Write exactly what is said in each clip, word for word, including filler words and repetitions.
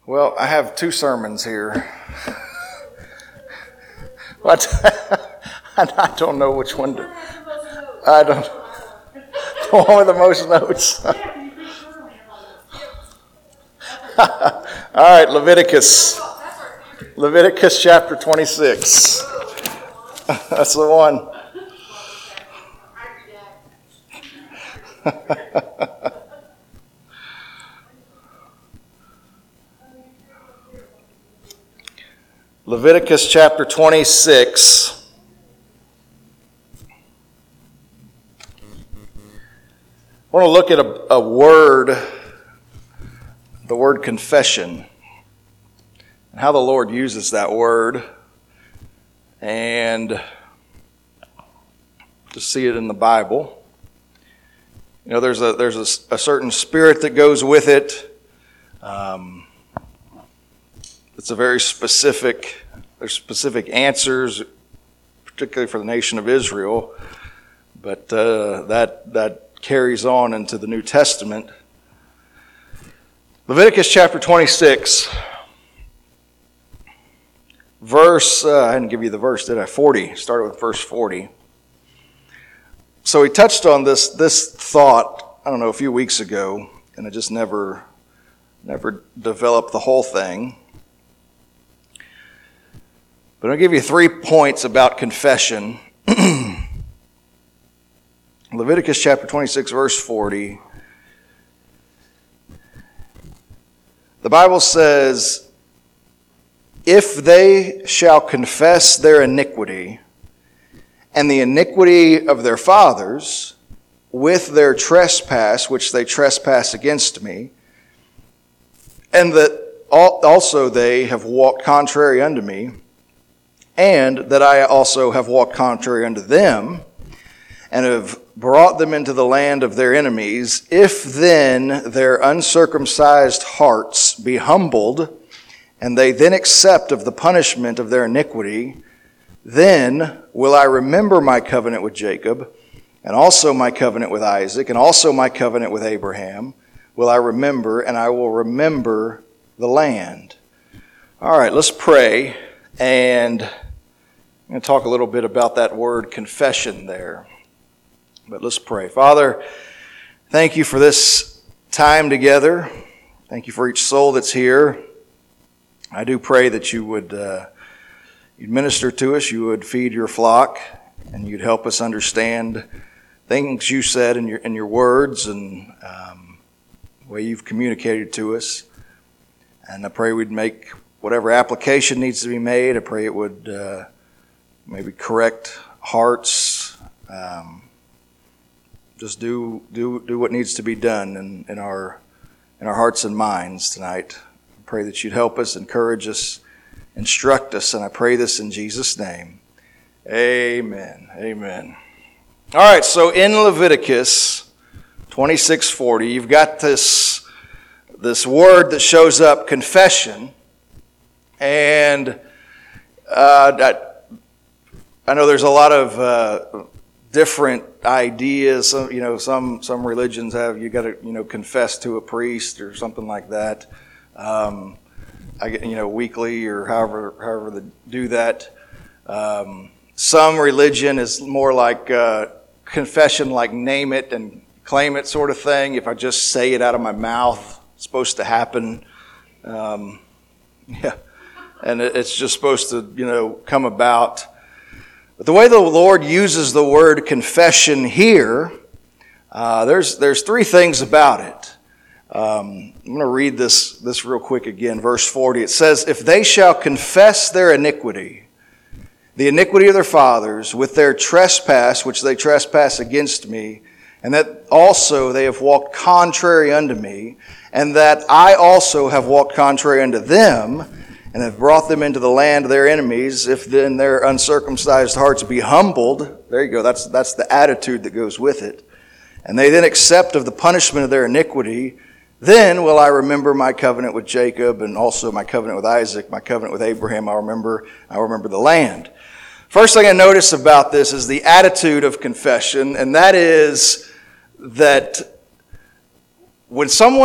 Well, I have two sermons here. But I don't know which one to. I don't. The one with the most notes. All right, Leviticus. Leviticus chapter twenty-six. That's the one. Leviticus chapter twenty-six. I want to look at a, a word, the word confession, and how the Lord uses that word, and to see it in the Bible. You know, there's a there's a, a certain spirit that goes with it. Um, it's a very specific. There's specific answers, particularly for the nation of Israel, but uh, that that carries on into the New Testament. Leviticus chapter twenty-six, verse. Uh, I didn't give you the verse, did I? forty. Started with verse forty. So he touched on this this thought, I don't know, a few weeks ago, and it just never, never developed the whole thing. But I'll give you three points about confession. Leviticus chapter twenty-six, verse forty. The Bible says, "If they shall confess their iniquity, and the iniquity of their fathers, with their trespass which they trespass against me, and that also they have walked contrary unto me, and that I also have walked contrary unto them, and have brought them into the land of their enemies, if then their uncircumcised hearts be humbled, and they then accept of the punishment of their iniquity, then will I remember my covenant with Jacob, and also my covenant with Isaac, and also my covenant with Abraham, will I remember, and I will remember the land." All right, let's pray, and I'm going to talk a little bit about that word confession there. But let's pray. Father, thank you for this time together. Thank you for each soul that's here. I do pray that you would uh, you'd minister to us, you would feed your flock, and you'd help us understand things you said in your in your words and um, the way you've communicated to us. And I pray we'd make whatever application needs to be made. I pray it would uh, maybe correct hearts. Um, Just do do do what needs to be done in, in our in our hearts and minds tonight. I pray that you'd help us, encourage us, instruct us, and I pray this in Jesus' name. Amen. Amen. All right, so in Leviticus twenty-six forty, you've got this this word that shows up, confession, and uh, I, I know there's a lot of uh, different ideas. Some, you know, some some religions have you got to you know confess to a priest or something like that. Um, I get you know weekly or however however they do that. Um, some religion is more like uh, confession, like name it and claim it sort of thing. If I just say it out of my mouth, it's supposed to happen. Um, yeah, and it, it's just supposed to you know come about. But the way the Lord uses the word confession here, uh, there's there's three things about it. Um, I'm going to read this, this real quick again. Verse forty, it says, "If they shall confess their iniquity, the iniquity of their fathers, with their trespass which they trespass against me, and that also they have walked contrary unto me, and that I also have walked contrary unto them, and have brought them into the land of their enemies, if then their uncircumcised hearts be humbled," there you go, that's that's the attitude that goes with it, "and they then accept of the punishment of their iniquity, then will I remember my covenant with Jacob, and also my covenant with Isaac, my covenant with Abraham, I'll remember, I'll remember the land." First thing I notice about this is the attitude of confession, and that is that when someone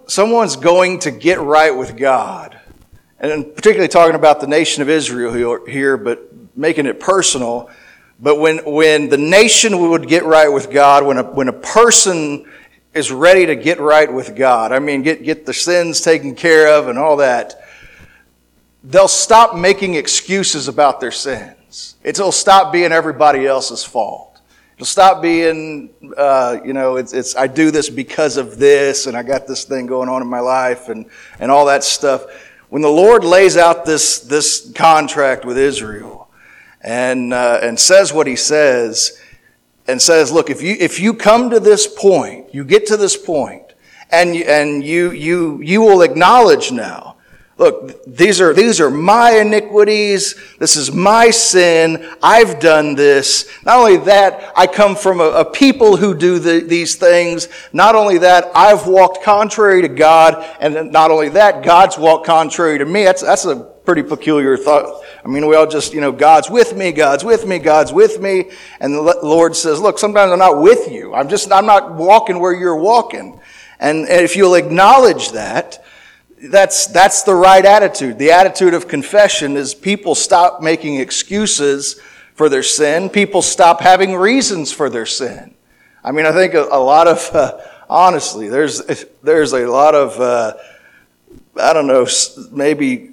someone's going to get right with God, and particularly talking about the nation of Israel here, but making it personal, but when when the nation would get right with God, when a when a person is ready to get right with God, I mean, get, get the sins taken care of and all that, they'll stop making excuses about their sins. It'll stop being everybody else's fault. It'll stop being, uh, you know, it's, it's I do this because of this, and I got this thing going on in my life, and, and all that stuff. When the Lord lays out this, this contract with Israel and, uh, and says what he says, and says, look, if you if you come to this point, you get to this point, and you, and you you you will acknowledge now, look, these are these are my iniquities. This is my sin. I've done this. Not only that, I come from a, a people who do the, these things. Not only that, I've walked contrary to God, and not only that, God's walked contrary to me. That's that's a pretty peculiar thought. I mean, we all just, you know, God's with me, God's with me, God's with me. And the Lord says, look, sometimes I'm not with you. I'm just, I'm not walking where you're walking. And, and if you'll acknowledge that, that's, that's the right attitude. The attitude of confession is people stop making excuses for their sin. People stop having reasons for their sin. I mean, I think a, a lot of, uh, honestly, there's, there's a lot of, uh, I don't know, maybe,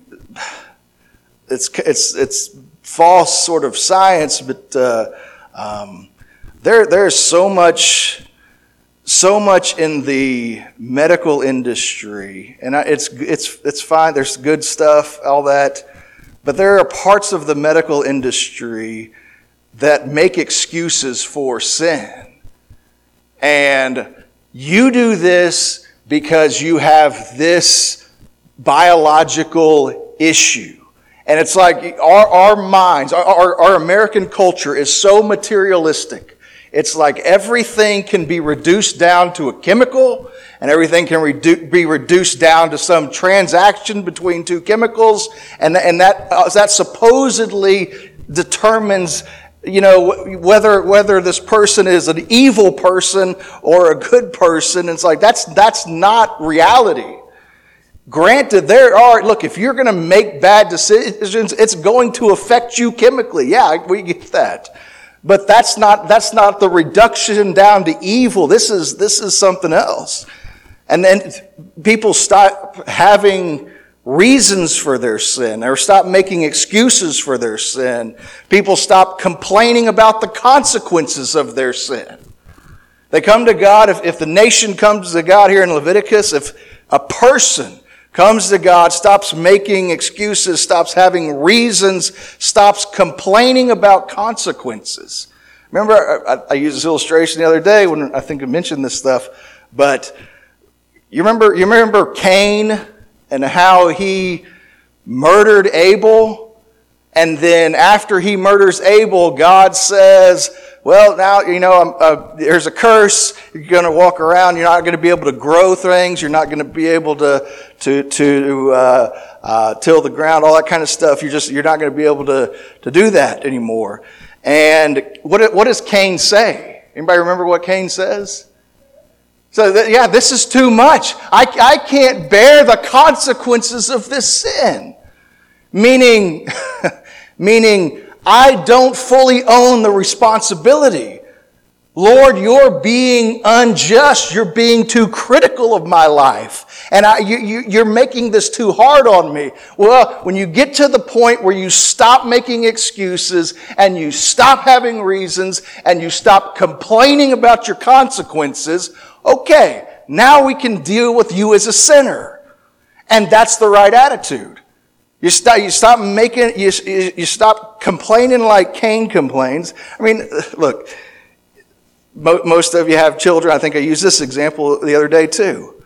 It's it's it's false sort of science, but uh, um, there there's so much so much in the medical industry, and it's it's it's fine. There's good stuff, all that, but there are parts of the medical industry that make excuses for sin, and you do this because you have this biological issue. And it's like our, our minds, our, our American culture is so materialistic. It's like everything can be reduced down to a chemical, and everything can redu- be reduced down to some transaction between two chemicals, and, and that uh, that supposedly determines, you know, whether whether this person is an evil person or a good person. It's like that's that's not reality. Granted, there are, look, if you're going to make bad decisions, it's going to affect you chemically. Yeah, we get that. But that's not, that's not the reduction down to evil. This is, this is something else. And then people stop having reasons for their sin, or stop making excuses for their sin. People stop complaining about the consequences of their sin. They come to God, if, if the nation comes to God here in Leviticus, if a person comes to God, stops making excuses, stops having reasons, stops complaining about consequences. Remember, I, I used this illustration the other day when I think I mentioned this stuff, but you remember, you remember Cain and how he murdered Abel? And then after he murders Abel, God says, well, now, you know, uh, there's a curse. You're going to walk around. You're not going to be able to grow things. You're not going to be able to to to uh, uh, till the ground, all that kind of stuff. You're just you're not going to be able to to do that anymore. And what what does Cain say? Anybody remember what Cain says? So that, yeah, this is too much. I I can't bear the consequences of this sin. Meaning, meaning. I don't fully own the responsibility. Lord, you're being unjust. You're being too critical of my life. And I, you, you, you're making this too hard on me. Well, when you get to the point where you stop making excuses and you stop having reasons and you stop complaining about your consequences, okay, now we can deal with you as a sinner. And that's the right attitude. You stop, you stop making, you, you stop complaining like Cain complains. I mean, look, mo- most of you have children. I think I used this example the other day too.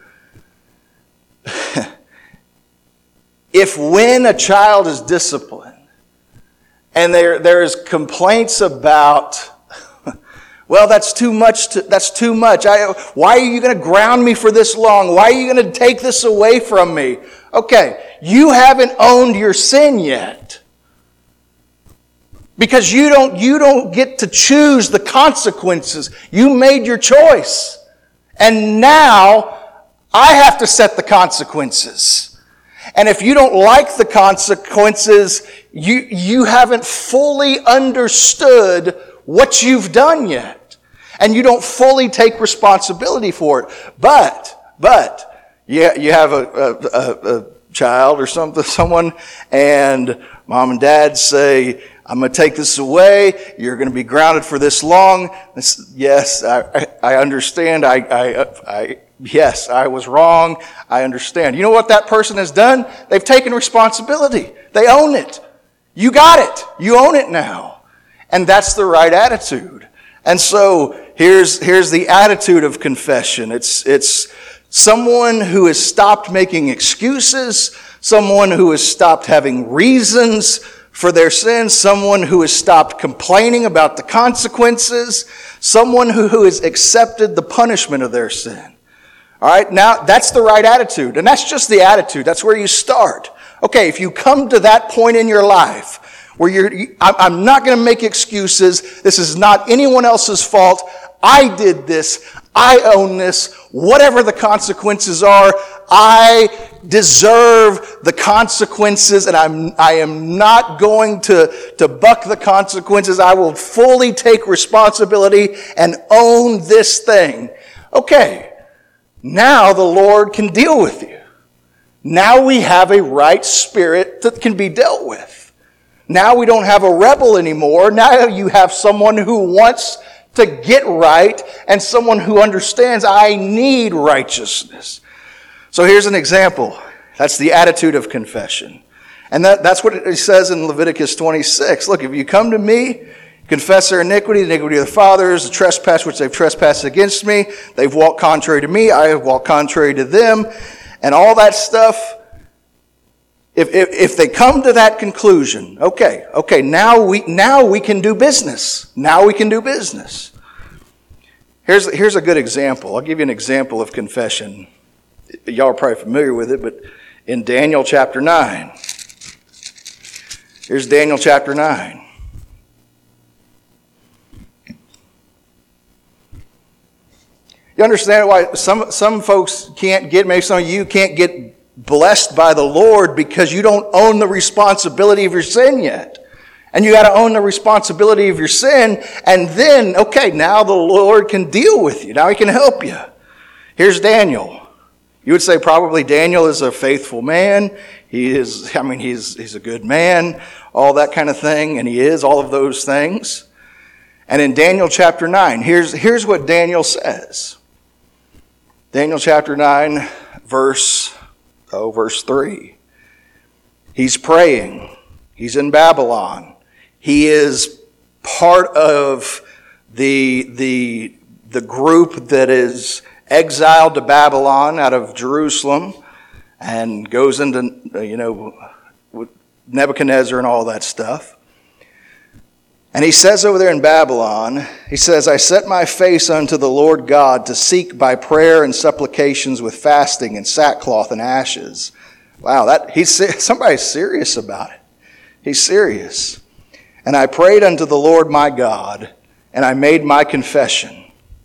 If when a child is disciplined and there there's complaints about, well, that's too much. To, that's too much. I, why are you going to ground me for this long? Why are you going to take this away from me? Okay, you haven't owned your sin yet. Because you don't, you don't get to choose the consequences. You made your choice. And now I have to set the consequences. And if you don't like the consequences, you, you haven't fully understood what you've done yet. And you don't fully take responsibility for it. But, but, you, you have a, a, a, a child or something, someone, and mom and dad say, I'm going to take this away. You're going to be grounded for this long. This, yes, I, I, I understand. I, I, I, yes, I was wrong. I understand. You know what that person has done? They've taken responsibility. They own it. You got it. You own it now. And that's the right attitude. And so here's, here's the attitude of confession. It's, it's someone who has stopped making excuses, someone who has stopped having reasons for their sins, someone who has stopped complaining about the consequences, someone who, who has accepted the punishment of their sin. All right, now that's the right attitude, and that's just the attitude. That's where you start. Okay, if you come to that point in your life where you're, I'm not going to make excuses. This is not anyone else's fault. I did this. I own this. Whatever the consequences are, I deserve the consequences, and I'm, I am not going to, to buck the consequences. I will fully take responsibility and own this thing. Okay, now the Lord can deal with you. Now we have a right spirit that can be dealt with. Now we don't have a rebel anymore. Now you have someone who wants to get right and someone who understands I need righteousness. So here's an example. That's the attitude of confession. And that, that's what it says in Leviticus twenty-six. Look, if you come to me, confess their iniquity, the iniquity of the fathers, the trespass which they've trespassed against me, they've walked contrary to me, I have walked contrary to them, and all that stuff. If, if, if they come to that conclusion, okay, okay, now we, now we can do business. Now we can do business. Here's, here's a good example. I'll give you an example of confession. Y'all are probably familiar with it, but in Daniel chapter nine. Here's Daniel chapter nine. You understand why some, some folks can't get, maybe some of you can't get blessed by the Lord because you don't own the responsibility of your sin yet. And you got to own the responsibility of your sin, and then, okay, now the Lord can deal with you. Now He can help you. Here's Daniel. You would say probably Daniel is a faithful man. He is, I mean, he's, he's a good man, all that kind of thing, and he is all of those things. And in Daniel chapter nine, here's, here's what Daniel says. Daniel chapter nine, verse, oh, verse three. He's praying. He's in Babylon. He is part of the, the, the group that is exiled to Babylon out of Jerusalem and goes into, you know, with Nebuchadnezzar and all that stuff. And he says over there in Babylon, he says, I set my face unto the Lord God to seek by prayer and supplications with fasting and sackcloth and ashes. Wow, that he's somebody's serious about it. He's serious. And I prayed unto the Lord my God, and I made my confession.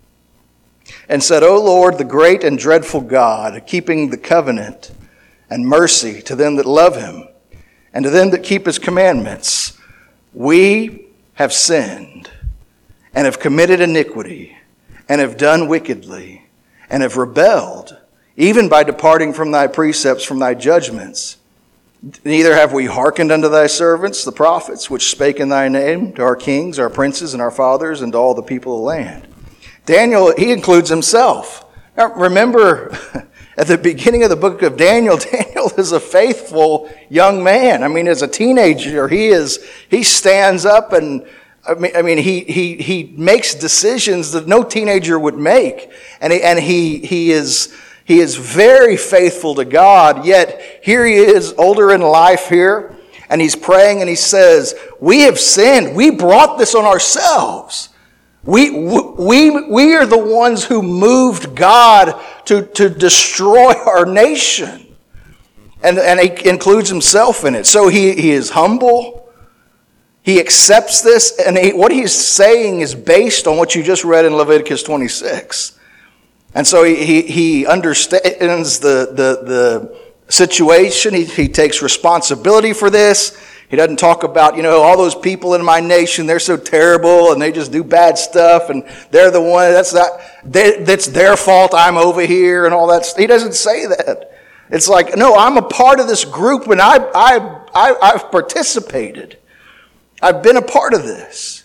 And said, O Lord, the great and dreadful God, keeping the covenant and mercy to them that love Him, and to them that keep His commandments, we have sinned, and have committed iniquity, and have done wickedly, and have rebelled, even by departing from Thy precepts, from Thy judgments. Neither have we hearkened unto Thy servants, the prophets, which spake in Thy name, to our kings, our princes, and our fathers, and to all the people of the land. Daniel, he includes himself. Now, remember, at the beginning of the book of Daniel, Daniel is a faithful young man. I mean, as a teenager, he is he stands up and I mean, I mean, he he he makes decisions that no teenager would make, and he, and he he is he is very faithful to God. Yet here he is, older in life here, and he's praying, and he says, "We have sinned. We brought this on ourselves." We, we, we are the ones who moved God to, to destroy our nation. And, and he includes himself in it. So he, he is humble. He accepts this. And he, what he's saying is based on what you just read in Leviticus twenty-six. And so he, he, he understands the, the, the situation. He, he takes responsibility for this. He doesn't talk about, you know, all those people in my nation, they're so terrible and they just do bad stuff and they're the one, that's not, they, that's their fault, I'm over here and all that. He doesn't say that. It's like, no, I'm a part of this group and I, I, I, I've participated. I've been a part of this.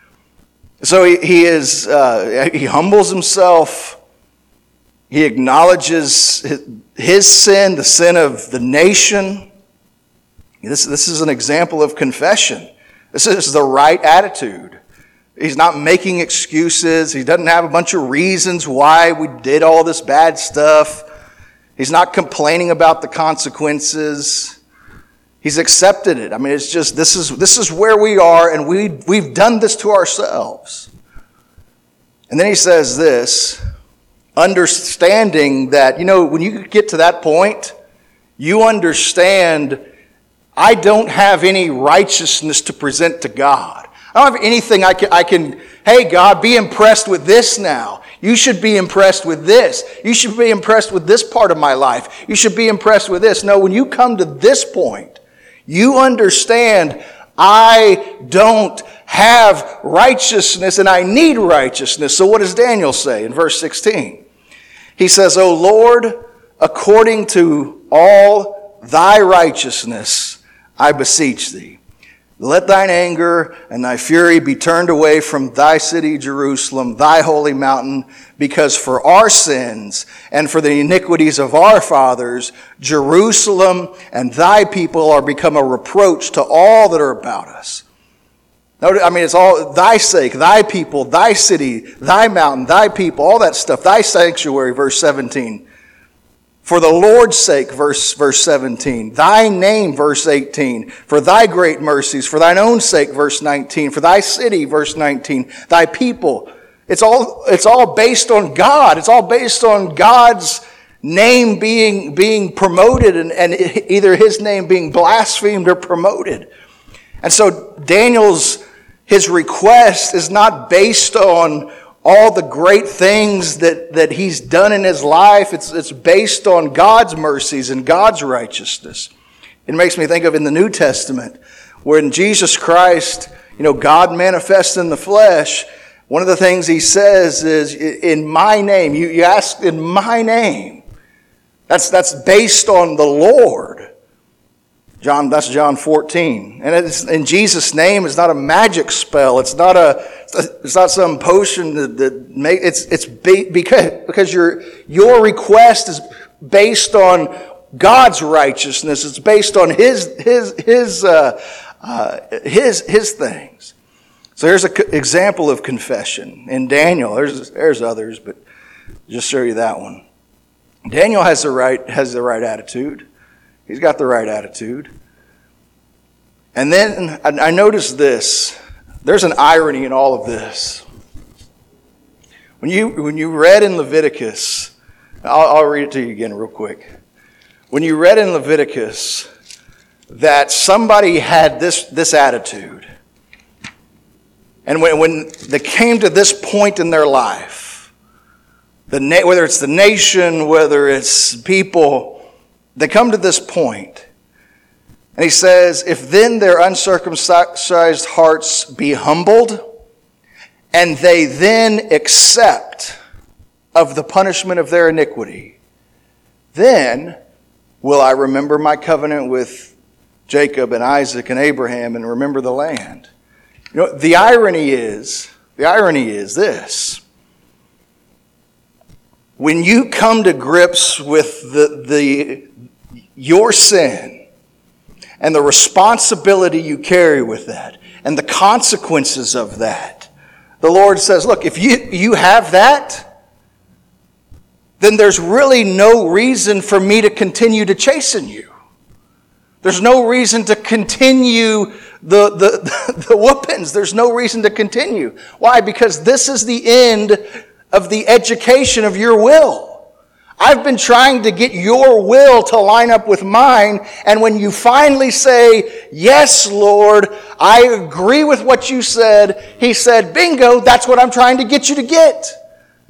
So he, he is, uh, he humbles himself. He acknowledges his, his sin, the sin of the nation. This, this is an example of confession. This is the right attitude. He's not making excuses. He doesn't have a bunch of reasons why we did all this bad stuff. He's not complaining about the consequences. He's accepted it. I mean, it's just, this is this is where we are, and we, we've done this to ourselves. And then he says this, understanding that, you know, when you get to that point, you understand, I don't have any righteousness to present to God. I don't have anything I can, I can, hey, God, be impressed with this now. You should be impressed with this. You should be impressed with this part of my life. You should be impressed with this. No, when you come to this point, you understand, I don't have righteousness and I need righteousness. So what does Daniel say in verse sixteen? He says, O Lord, according to all thy righteousness, I beseech thee, let thine anger and thy fury be turned away from thy city, Jerusalem, thy holy mountain, because for our sins and for the iniquities of our fathers, Jerusalem and thy people are become a reproach to all that are about us. I mean, it's all thy sake, thy people, thy city, thy mountain, thy people, all that stuff, thy sanctuary, verse seventeen. For the Lord's sake, verse, verse seventeen. Thy name, verse eighteen. For thy great mercies. For thine own sake, verse nineteen. For thy city, verse nineteen. Thy people. It's all, it's all based on God. It's all based on God's name being, being promoted and, and either his name being blasphemed or promoted. And so Daniel's, his request is not based on all the great things that, that he's done in his life. It's, it's based on God's mercies and God's righteousness. It makes me think of in the New Testament, when Jesus Christ, you know, God manifests in the flesh, one of the things he says is, in my name, you, you ask in my name. That's, that's based on the Lord. John, that's John fourteen. And it's, in Jesus' name, it's not a magic spell. It's not a, it's not some potion that, that make, it's, it's be, because, because your, your request is based on God's righteousness. It's based on his, his, his, uh, uh, his, his things. So here's an example of confession. In Daniel, there's, there's others, but just show you that one. Daniel has the right, has the right attitude. He's got the right attitude. And then I noticed this. There's an irony in all of this. When you, when you read in Leviticus, I'll, I'll read it to you again real quick. When you read in Leviticus that somebody had this, this attitude, and when, when they came to this point in their life, the na- whether it's the nation, whether it's people, they come to this point, and he says, if then their uncircumcised hearts be humbled, and they then accept of the punishment of their iniquity, then will I remember my covenant with Jacob and Isaac and Abraham and remember the land. You know, the irony is, the irony is this. When you come to grips with the, the your sin and the responsibility you carry with that and the consequences of that, the Lord says, look, if you, you have that, then there's really no reason for me to continue to chasten you. There's no reason to continue the, the, the whoopings. There's no reason to continue. Why? Because this is the end of the education of your will. I've been trying to get your will to line up with mine, and when you finally say, yes, Lord, I agree with what you said, he said, bingo, that's what I'm trying to get you to get.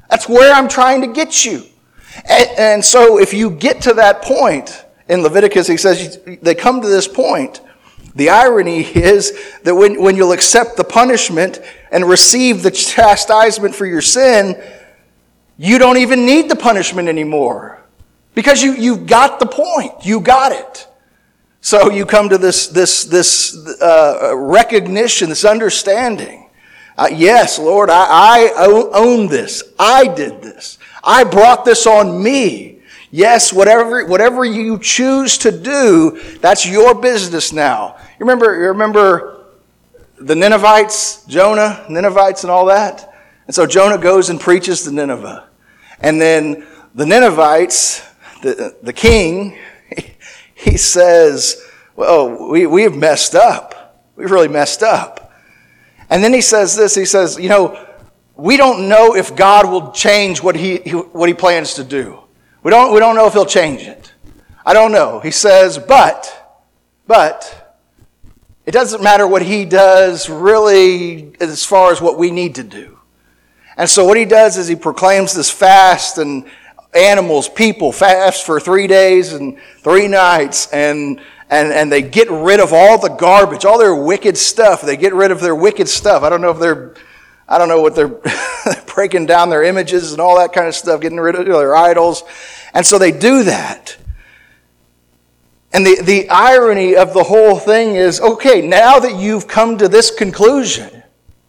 That's where I'm trying to get you. And, and so if you get to that point, in Leviticus, he says they come to this point. The irony is that when, when you'll accept the punishment and receive the chastisement for your sin, you don't even need the punishment anymore. Because you, you got the point. You got it. So you come to this, this, this uh, recognition, this understanding. Uh, yes, Lord, I, I own this. I did this. I brought this on me. Yes, whatever, whatever you choose to do, that's your business now. You remember, you remember the Ninevites, Jonah, Ninevites and all that? And so Jonah goes and preaches to Nineveh. And then the Ninevites, the, the king, he, he says, well, we, we have messed up. We've really messed up. And then he says this, he says, you know, we don't know if God will change what he, what he plans to do. We don't, we don't know if he'll change it. I don't know. He says, but, but, it doesn't matter what he does really as far as what we need to do. And so what he does is he proclaims this fast, and animals, people fast for three days and three nights, and and and they get rid of all the garbage, all their wicked stuff. They get rid of their wicked stuff. I don't know if they're, I don't know what they're breaking down their images and all that kind of stuff, getting rid of their idols. And so they do that. And the, the irony of the whole thing is, okay, now that you've come to this conclusion,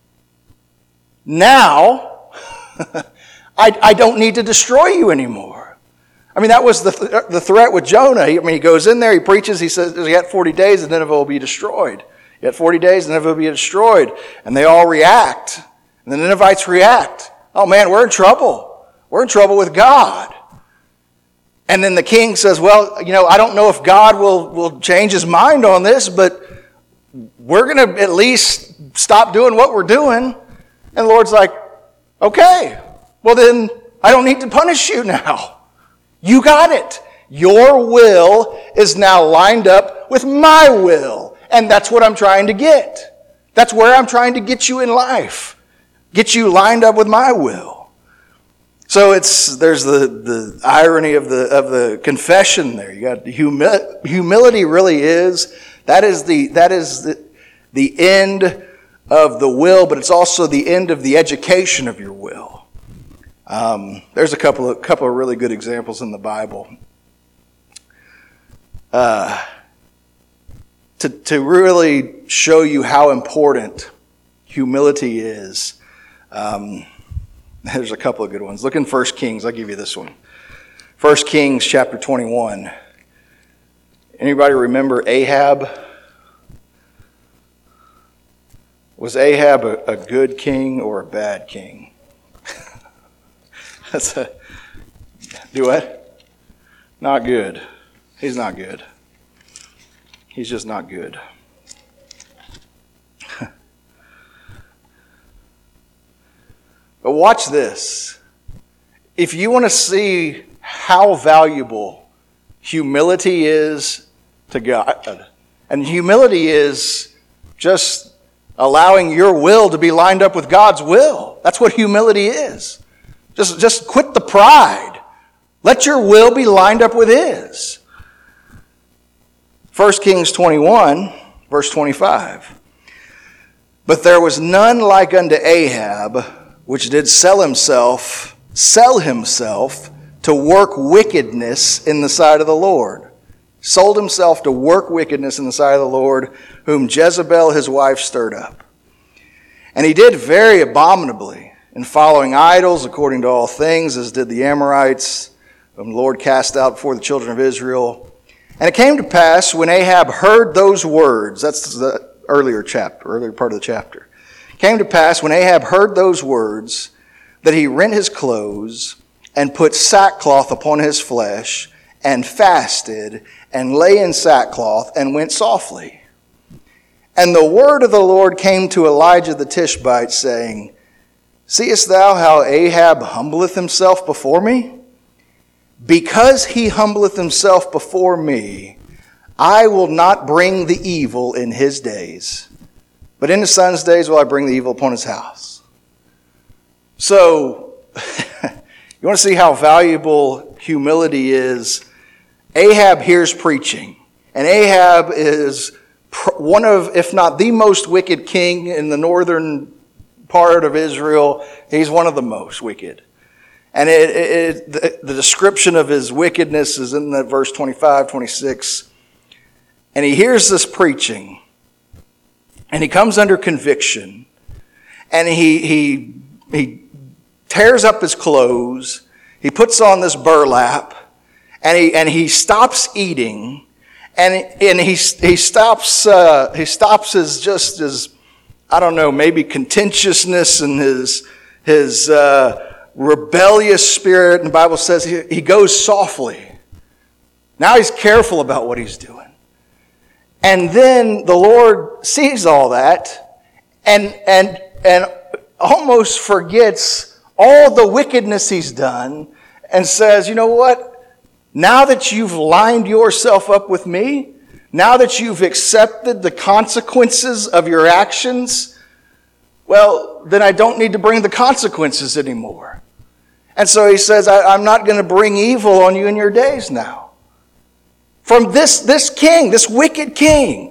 now I, I don't need to destroy you anymore. I mean, that was the, th- the threat with Jonah. He, I mean, he goes in there, he preaches, he says, you got forty days and Nineveh will be destroyed. You got forty days and Nineveh will be destroyed. And they all react. And the Ninevites react. Oh man, we're in trouble. We're in trouble with God. And then the king says, well, you know, I don't know if God will, will change his mind on this, but we're going to at least stop doing what we're doing. And the Lord's like, okay, well then I don't need to punish you now. You got it. Your will is now lined up with my will. And that's what I'm trying to get. That's where I'm trying to get you in life. Get you lined up with my will. So it's there's the, the irony of the of the confession there. You got humi- humility really is that is the that is the, the end of the will, but it's also the end of the education of your will. Um, there's a couple of couple of really good examples in the Bible. Uh, to to really show you how important humility is. Um, There's a couple of good ones. Look in First Kings. I'll give you this one. First Kings chapter twenty-one. Anybody remember Ahab? Was Ahab a, a good king or a bad king? That's a, do what? Not good. He's not good. He's just not good. But watch this. If you want to see how valuable humility is to God, and humility is just allowing your will to be lined up with God's will. That's what humility is. Just, just quit the pride. Let your will be lined up with His. First Kings twenty-one, verse twenty-five. But there was none like unto Ahab, which did sell himself, sell himself to work wickedness in the sight of the Lord. Sold himself to work wickedness in the sight of the Lord, whom Jezebel his wife stirred up. And he did very abominably in following idols according to all things, as did the Amorites, whom the Lord cast out before the children of Israel. And it came to pass when Ahab heard those words, that's the earlier chapter, earlier part of the chapter. Came to pass when Ahab heard those words that he rent his clothes and put sackcloth upon his flesh and fasted and lay in sackcloth and went softly. And the word of the Lord came to Elijah the Tishbite, saying, Seest thou how Ahab humbleth himself before me? Because he humbleth himself before me, I will not bring the evil in his days. But in his son's days will I bring the evil upon his house. So, You want to see how valuable humility is? Ahab hears preaching, and Ahab is one of, if not the most wicked king in the northern part of Israel. He's one of the most wicked. And it, it, the, the description of his wickedness is in that verse twenty-five, twenty-six. And he hears this preaching, and he comes under conviction, and he he he tears up his clothes, he puts on this burlap, and he and he stops eating, and and he he stops uh, he stops his just his I don't know, maybe contentiousness and his his uh, rebellious spirit. And the Bible says he, he goes softly. Now he's careful about what he's doing. And then the Lord sees all that and and and almost forgets all the wickedness he's done and says, you know what? Now that you've lined yourself up with me, now that you've accepted the consequences of your actions, well, then I don't need to bring the consequences anymore. And so he says, I, I'm not going to bring evil on you in your days now. From this, this king, this wicked king.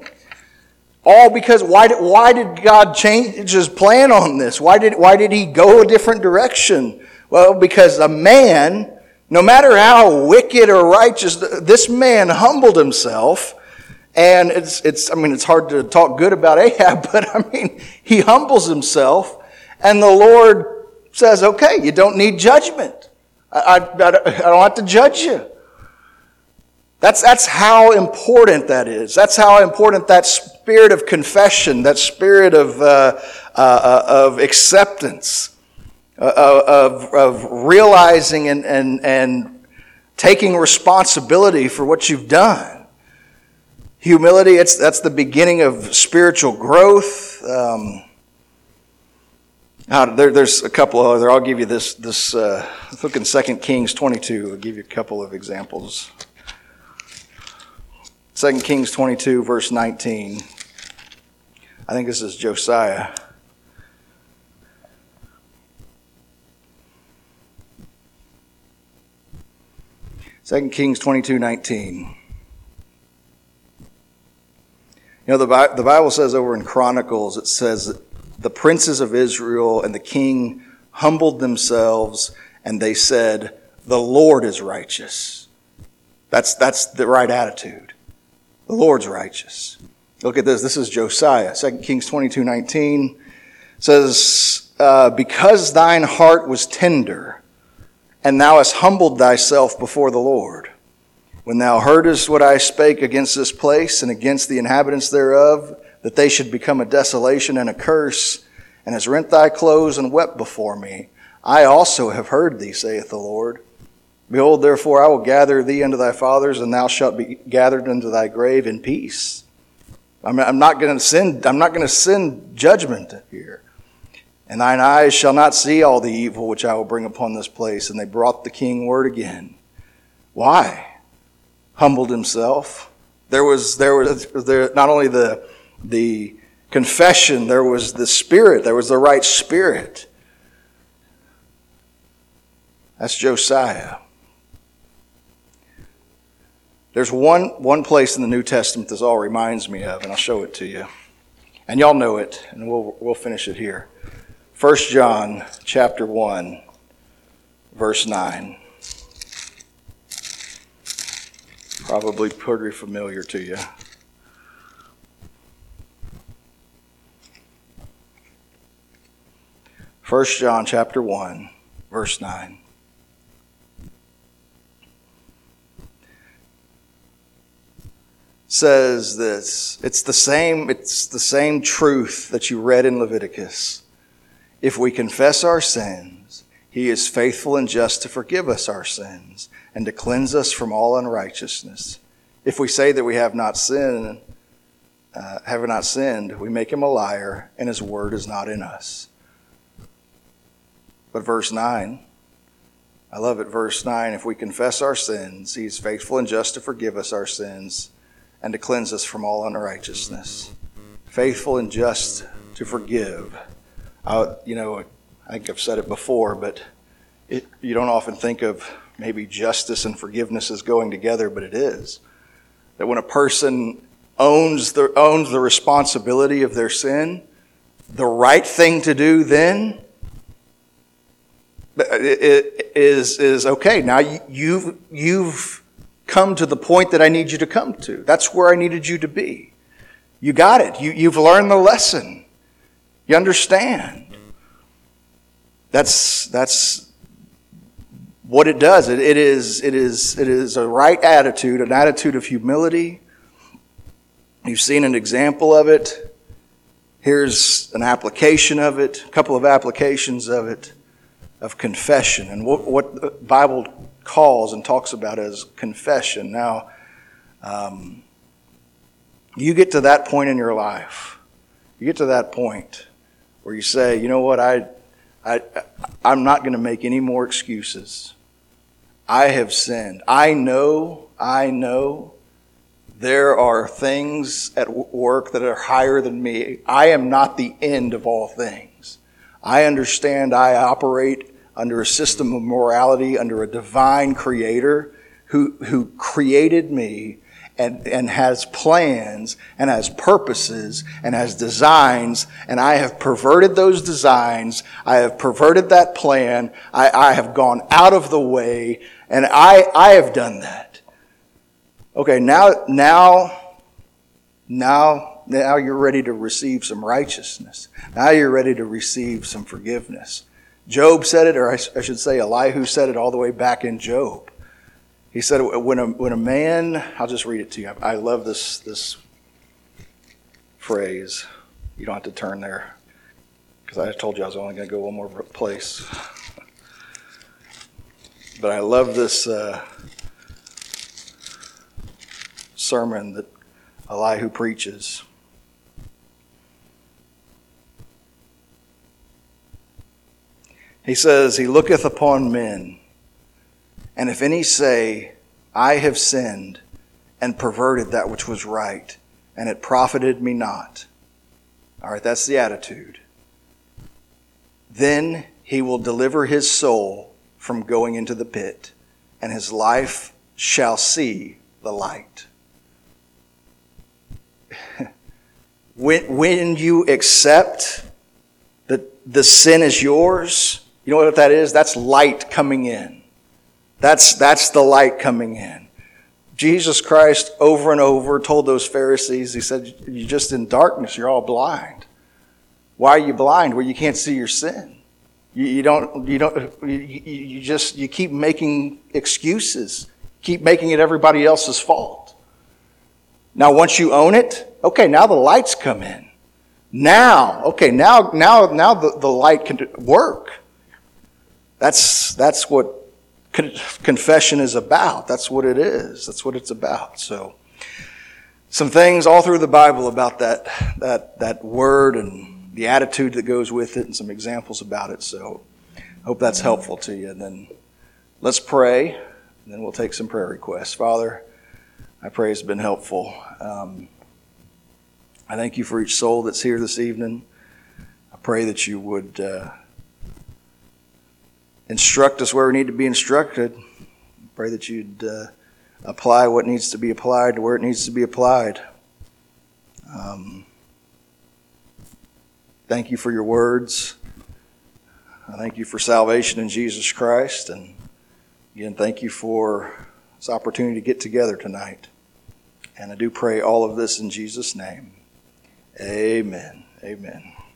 All because, why did, why did God change his plan on this? Why did, why did he go a different direction? Well, because a man, no matter how wicked or righteous, this man humbled himself. And it's, it's, I mean, it's hard to talk good about Ahab, but I mean, he humbles himself. And the Lord says, okay, you don't need judgment. I, I, I don't have to judge you. That's, that's how important that is. That's how important that spirit of confession, that spirit of, uh, uh, of acceptance, uh, of, of realizing and, and, and taking responsibility for what you've done. Humility, it's, that's the beginning of spiritual growth. Um, now, there, there's a couple of other, I'll give you this, this uh, look in Second Kings twenty-two, I'll give you a couple of examples. Second Kings twenty-two, verse nineteen. I think this is Josiah. Second Kings twenty-two, nineteen. You know, the Bible, the Bible says over in Chronicles, it says that the princes of Israel and the king humbled themselves, and they said, the Lord is righteous. That's, that's the right attitude. The Lord's righteous. Look at this. This is Josiah. Second Kings twenty-two, nineteen says, uh, because thine heart was tender, and thou hast humbled thyself before the Lord, when thou heardest what I spake against this place and against the inhabitants thereof, that they should become a desolation and a curse, and hast rent thy clothes and wept before me, I also have heard thee, saith the Lord. Behold, therefore, I will gather thee unto thy fathers, and thou shalt be gathered into thy grave in peace. I'm, I'm not going to send. I'm not going to send judgment here. And thine eyes shall not see all the evil which I will bring upon this place. And they brought the king word again. Why? Humbled himself. There was there was there not only the the confession. There was the spirit. There was the right spirit. That's Josiah. There's one, one place in the New Testament this all reminds me of, and I'll show it to you. And y'all know it, and we'll we'll finish it here. First John chapter one, verse nine. Probably pretty familiar to you. First John chapter one, verse nine. Says this, it's the same, it's the same truth that you read in Leviticus. If we confess our sins, he is faithful and just to forgive us our sins and to cleanse us from all unrighteousness. If we say that we have not sinned, uh, have not sinned, we make him a liar, and his word is not in us. But verse nine, I love it, verse nine, if we confess our sins, he is faithful and just to forgive us our sins and to cleanse us from all unrighteousness. Faithful and just to forgive. I, you know, I think I've said it before, but It, you don't often think of maybe justice and forgiveness as going together, but it is. That when a person owns the, owns the responsibility of their sin, the right thing to do then it is, is okay, now you've, you've come to the point that I need you to come to. That's where I needed you to be. You got it. You, you've learned the lesson. You understand. That's, that's what it does. It, it is, it is, it is a right attitude, an attitude of humility. You've seen an example of it. Here's an application of it, a couple of applications of it, of confession, and what, what the Bible calls and talks about as confession. Now, um, you get to that point in your life. You get to that point where you say, you know what, I, I, I'm not going to make any more excuses. I have sinned. I know, I know there are things at work that are higher than me. I am not the end of all things. I understand I operate under a system of morality, under a divine creator who, who created me and, and has plans and has purposes and has designs, and I have perverted those designs. I have perverted that plan. I, I have gone out of the way, and I, I have done that. Okay, now, now, now, now you're ready to receive some righteousness. Now you're ready to receive some forgiveness. Job said it, or I, I should say Elihu said it all the way back in Job. He said, when a, when a man, I'll just read it to you. I, I love this, this phrase. You don't have to turn there, because I told you I was only going to go one more place. But I love this uh, sermon that Elihu preaches. He says, he looketh upon men, and if any say, I have sinned and perverted that which was right, and it profited me not. All right, that's the attitude. Then he will deliver his soul from going into the pit, and his life shall see the light. when, when you accept that the sin is yours, you know what that is? That's light coming in. That's, that's the light coming in. Jesus Christ over and over told those Pharisees, he said, you're just in darkness, you're all blind. Why are you blind? Well, you can't see your sin. You, you don't, you don't, you, you just, you keep making excuses. Keep making it everybody else's fault. Now, once you own it, okay, now the lights come in. Now, okay, now, now, now the, the light can work. That's, that's what confession is about. That's what it is. That's what it's about. So, some things all through the Bible about that, that, that word and the attitude that goes with it, and some examples about it. So, I hope that's helpful to you. And then let's pray, and then we'll take some prayer requests. Father, I pray it's been helpful. Um, I thank you for each soul that's here this evening. I pray that you would uh, instruct us where we need to be instructed. I pray that you'd uh, apply what needs to be applied to where it needs to be applied. Um, thank you for your words. I thank you for salvation in Jesus Christ. And again, thank you for this opportunity to get together tonight. And I do pray all of this in Jesus' name. Amen. Amen.